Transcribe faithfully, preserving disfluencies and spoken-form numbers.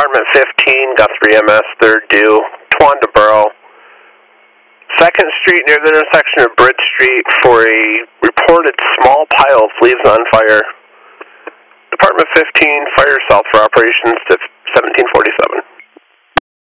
Department fifteen, Guthrie M S, third due, Towanda Borough. second Street near the intersection of Bridge Street for a reported small pile of leaves on fire. Department fifteen, fire south for operations to seventeen forty-seven.